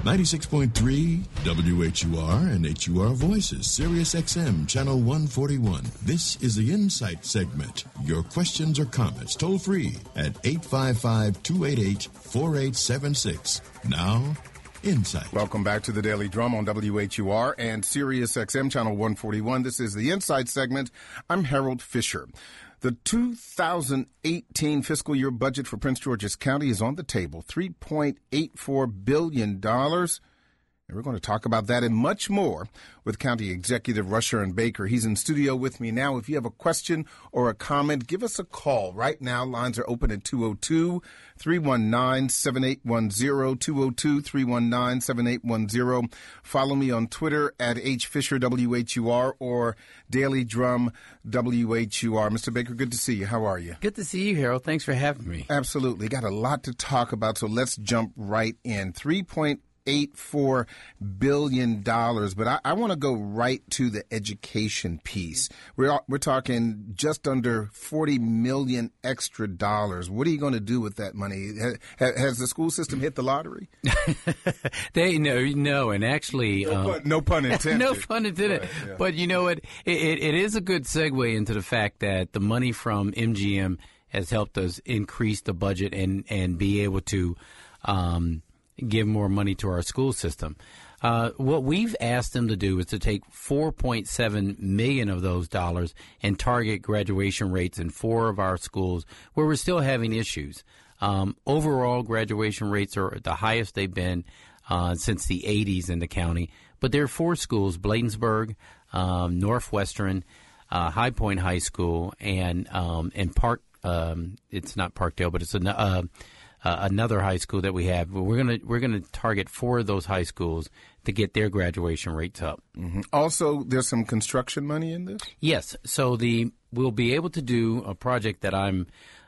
96.3 WHUR and HUR Voices, Sirius XM, Channel 141. This is the Insight segment. Your questions or comments toll free at 855-288-4876. Now, Insight. Welcome back to the Daily Drum on WHUR and Sirius XM, Channel 141. This is the Insight segment. I'm Harold Fisher. The 2018 fiscal year budget for Prince George's County is on the table, $3.84 billion. And we're going to talk about that and much more with County Executive Rusher Baker. He's in studio with me now. If you have a question or a comment, give us a call. Right now, lines are open at 202-319-7810, 202-319-7810. Follow me on Twitter at HFisherWHUR or Daily Drum WHUR. Mr. Baker, good to see you. How are you? Good to see you, Harold. Thanks for having me. Absolutely. Got a lot to talk about, so let's jump right in. $3.84 billion, but I want to go right to the education piece. We're talking just under $40 million extra dollars. What are you going to do with that money? Has the school system hit the lottery? No, and actually, no pun intended. No pun intended. Right, yeah. But you know, it is a good segue into the fact that the money from MGM has helped us increase the budget and be able to give more money to our school system. What we've asked them to do is to take $4.7 million of those dollars and target graduation rates in 4 of our schools where we're still having issues. Overall, graduation rates are the highest they've been since the 80s in the county. But there are 4 schools, Bladensburg, Northwestern, High Point High School, and Park. It's not Parkdale, but it's another high school that we have. We're gonna target 4 of those high schools to get their graduation rates up. Mm-hmm. Also, there's some construction money in this? Yes. So we'll be able to do a project that I'm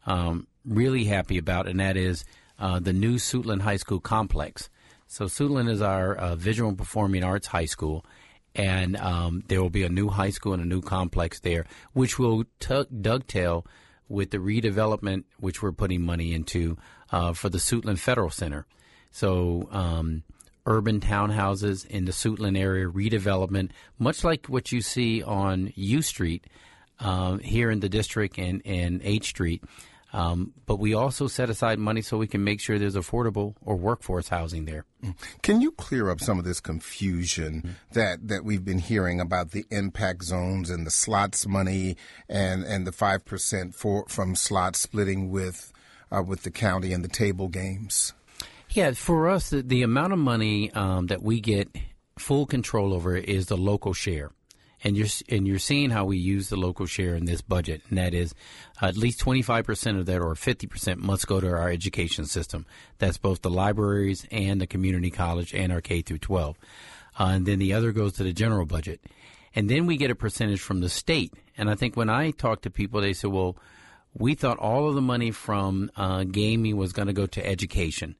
really happy about, and that is the new Suitland High School complex. So Suitland is our visual and performing arts high school, and there will be a new high school and a new complex there, which will dovetail with the redevelopment, which we're putting money into for the Suitland Federal Center. So urban townhouses in the Suitland area, redevelopment, much like what you see on U Street here in the district and H Street. But we also set aside money so we can make sure there's affordable or workforce housing there. Can you clear up some of this confusion that we've been hearing about the impact zones and the slots money and the 5% from slots splitting with the county and the table games? Yeah, for us, the amount of money that we get full control over is the local share. And you're seeing how we use the local share in this budget, and that is at least 25% of that, or 50%, must go to our education system. That's both the libraries and the community college and our K through 12. And then the other goes to the general budget. And then we get a percentage from the state. And I think when I talk to people, they say, well, we thought all of the money from gaming was going to go to education.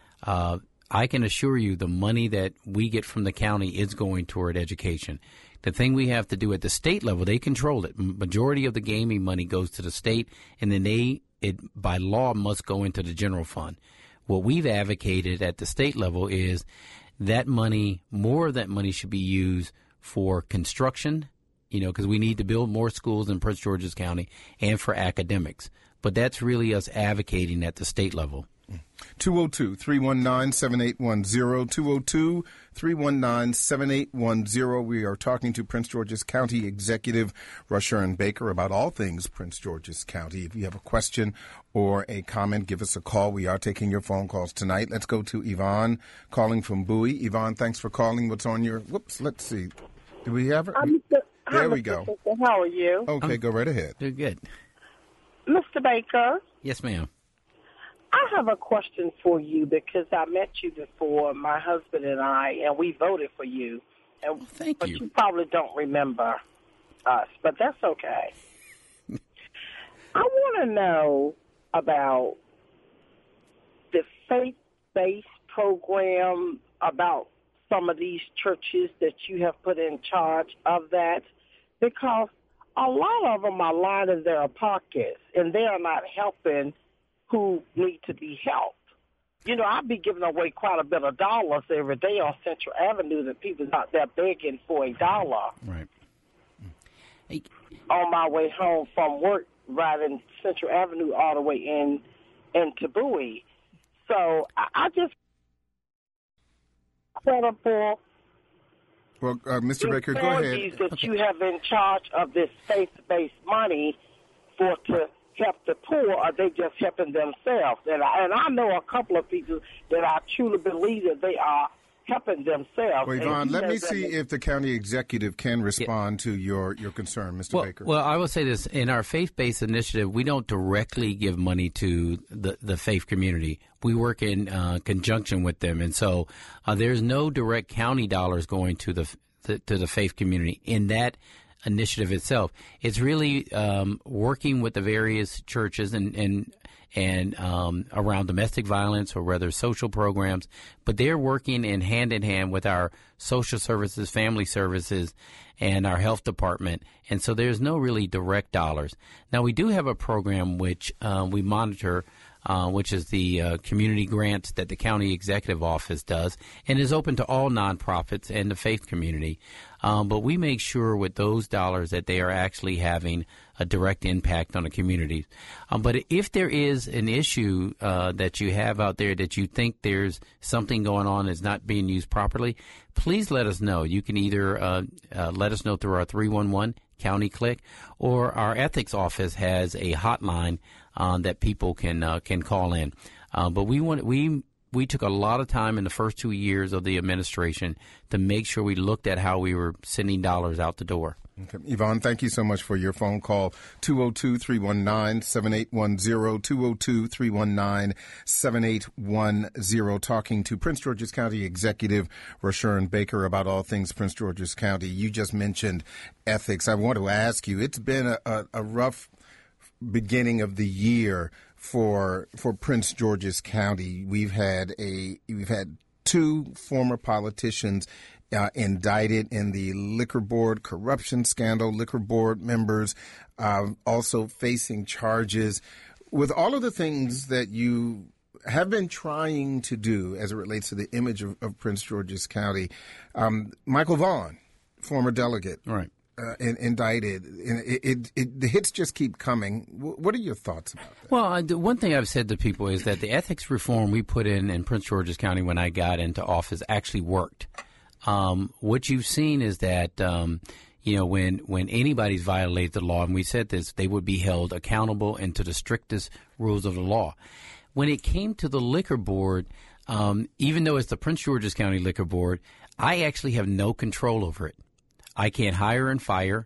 I can assure you the money that we get from the county is going toward education. The thing we have to do at the state level, they control it. Majority of the gaming money goes to the state, and then it by law must go into the general fund. What we've advocated at the state level is that money, more of that money should be used for construction, because we need to build more schools in Prince George's County, and for academics. But that's really us advocating at the state level. 202-319-7810, 202-319-7810. We are talking to Prince George's County Executive Rusher Baker about all things Prince George's County. If you have a question or a comment, give us a call. We are taking your phone calls tonight. Let's go to Yvonne calling from Bowie. Yvonne, thanks for calling. What's on your... Let's see. Do we have her? There we go. How are you? Okay, go right ahead. They're good. Mr. Baker? Yes, ma'am. I have a question for you because I met you before, my husband and we voted for you. And, thank you. But you probably don't remember us, but that's okay. I want to know about the faith-based program, about some of these churches that you have put in charge of that, because a lot of them are lining their pockets, and they are not helping who need to be helped. You know, I be giving away quite a bit of dollars every day on Central Avenue that people's out there begging for $1. Right. Hey. On my way home from work, riding Central Avenue all the way into Bowie. So I just credible. Well, Mr. Baker, go ahead. That you have in charge of this faith-based money to help the poor, or they just helping themselves? And I know a couple of people that I truly believe that they are helping themselves. Well, Yvonne, let me see if the county executive can respond to your concern, Mr. Baker. Well, I will say this. In our faith-based initiative, we don't directly give money to the faith community. We work in conjunction with them. And so there's no direct county dollars going to the faith community in that initiative itself. It's really working with the various churches and around domestic violence or rather social programs, but they're working in hand with our social services, family services, and our health department. And so there's no really direct dollars. Now, we do have a program which we monitor, which is the community grants that the county executive office does and is open to all nonprofits and the faith community. But we make sure with those dollars that they are actually having a direct impact on the communities. But if there is an issue that you have out there that you think there's something going on that's not being used properly, please let us know. You can either let us know through our 311 County Click, or our ethics office has a hotline that people can call in. But we took a lot of time in the first 2 years of the administration to make sure we looked at how we were sending dollars out the door. Okay. Yvonne, thank you so much for your phone call. 202-319-7810, 202-319-7810, talking to Prince George's County Executive Rashawn Baker about all things Prince George's County. You just mentioned ethics. I want to ask you, it's been a rough beginning of the year for Prince George's County. We've had two former politicians indicted in the liquor board corruption scandal, liquor board members also facing charges. With all of the things that you have been trying to do as it relates to the image of Prince George's County, Michael Vaughn, former delegate, right, indicted. The hits just keep coming. What are your thoughts about that? Well, the one thing I've said to people is that the ethics reform we put in Prince George's County when I got into office actually worked. What you've seen is that, when anybody's violated the law, and we said this, they would be held accountable and to the strictest rules of the law. When it came to the liquor board, even though it's the Prince George's County Liquor Board, I actually have no control over it. I can't hire and fire.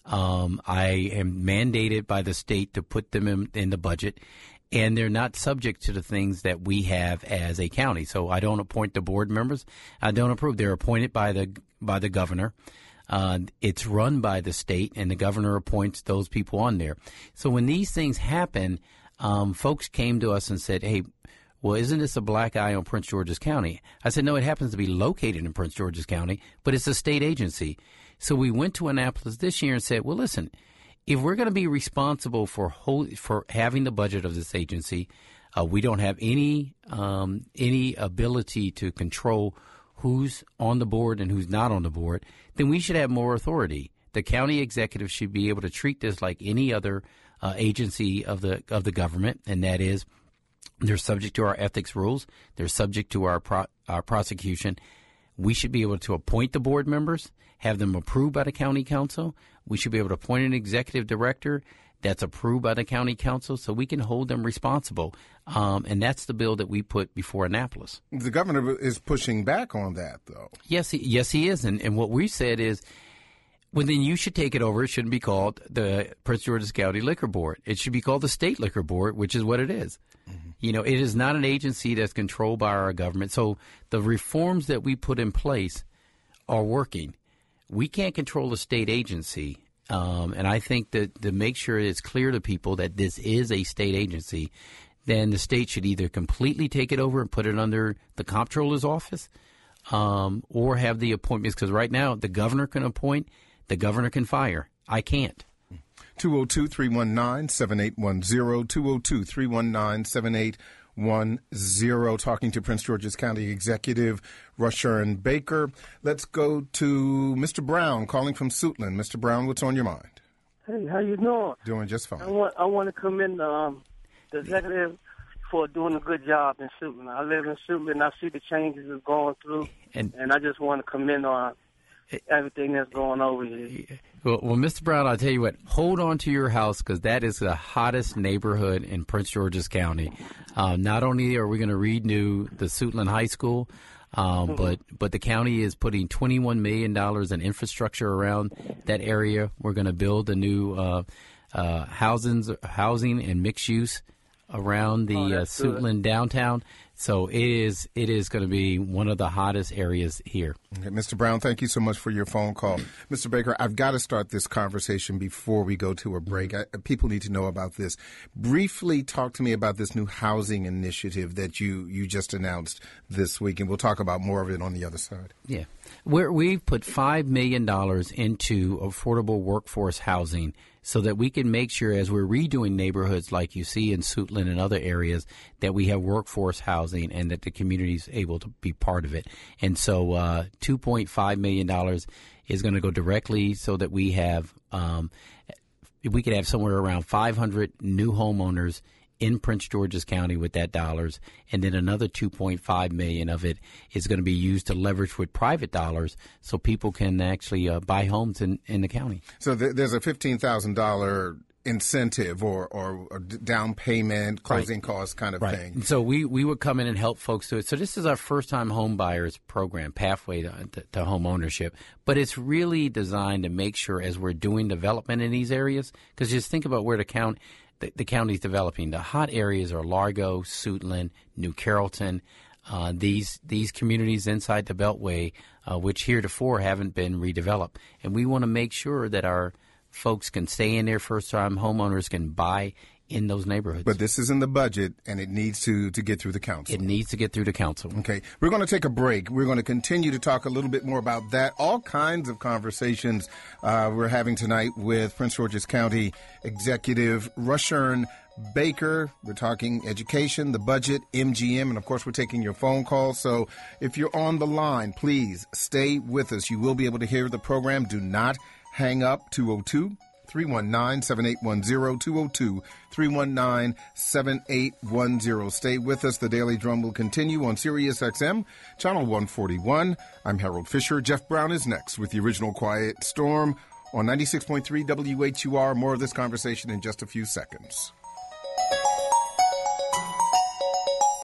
I am mandated by the state to put them in the budget. And they're not subject to the things that we have as a county. So I don't appoint the board members. I don't approve. They're appointed by the governor. It's run by the state, and the governor appoints those people on there. So when these things happen, folks came to us and said, hey, well, isn't this a black eye on Prince George's County? I said, no, it happens to be located in Prince George's County, but it's a state agency. So we went to Annapolis this year and said, well, listen, if we're going to be responsible for having the budget of this agency, we don't have any ability to control who's on the board and who's not on the board, then we should have more authority. The county executive should be able to treat this like any other agency of the government, and that is they're subject to our ethics rules. They're subject to our prosecution. We should be able to appoint the board members, have them approved by the county council. We should be able to appoint an executive director that's approved by the county council so we can hold them responsible. And that's the bill that we put before Annapolis. The governor is pushing back on that, though. Yes, he is. And what we said is, well, then you should take it over. It shouldn't be called the Prince George's County Liquor Board. It should be called the State Liquor Board, which is what it is. Mm-hmm. It is not an agency that's controlled by our government. So the reforms that we put in place are working. We can't control a state agency. And I think that to make sure it's clear to people that this is a state agency, then the state should either completely take it over and put it under the comptroller's office, or have the appointments. Because right now, the governor can appoint, the governor can fire. I can't. 202-319-7810, talking to Prince George's County Executive Rushern Baker. Let's go to Mr. Brown calling from Suitland. Mr. Brown, what's on your mind? Hey, how you doing? Doing just fine. I want to commend the executive for doing a good job in Suitland. I live in Suitland. I see the changes it's going through, and I just want to commend on everything that's going over here. Well, Mr. Brown, I'll tell you what, hold on to your house because that is the hottest neighborhood in Prince George's County. Not only are we going to renew the Suitland High School, but the county is putting $21 million in infrastructure around that area. We're going to build a new housing and mixed use around the Suitland downtown. So it is going to be one of the hottest areas here. Okay, Mr. Brown, thank you so much for your phone call. Mr. Baker, I've got to start this conversation before we go to a break. People need to know about this. Briefly talk to me about this new housing initiative that you just announced this week, and we'll talk about more of it on the other side. Yeah. We've put $5 million into affordable workforce housing so that we can make sure as we're redoing neighborhoods like you see in Suitland and other areas that we have workforce housing and that the community is able to be part of it. And so $2.5 million is going to go directly so that we have we could have somewhere around 500 new homeowners in Prince George's County with that dollars, and then another $2.5 million of it is going to be used to leverage with private dollars so people can actually buy homes in the county. So there's a $15,000 incentive or down payment, closing costs kind of thing. So we would come in and help folks do it. So this is our first-time home buyers program, Pathway to Home Ownership. But it's really designed to make sure as we're doing development in these areas, because just think about where the county's developing. The hot areas are Largo, Suitland, New Carrollton, these communities inside the Beltway, which heretofore haven't been redeveloped. And we want to make sure that our folks can stay in there, first-time homeowners can buy in those neighborhoods. But this is in the budget, and it needs to get through the council. It needs to get through the council. Okay. We're going to take a break. We're going to continue to talk a little bit more about that. All kinds of conversations we're having tonight with Prince George's County Executive Rushern Baker. We're talking education, the budget, MGM, and of course we're taking your phone calls. So if you're on the line, please stay with us. You will be able to hear the program. Do not hang up. 202-319-7810, 202-319-7810. Stay with us. The Daily Drum will continue on Sirius XM, Channel 141. I'm Harold Fisher. Jeff Brown is next with the original Quiet Storm on 96.3 WHUR. More of this conversation in just a few seconds.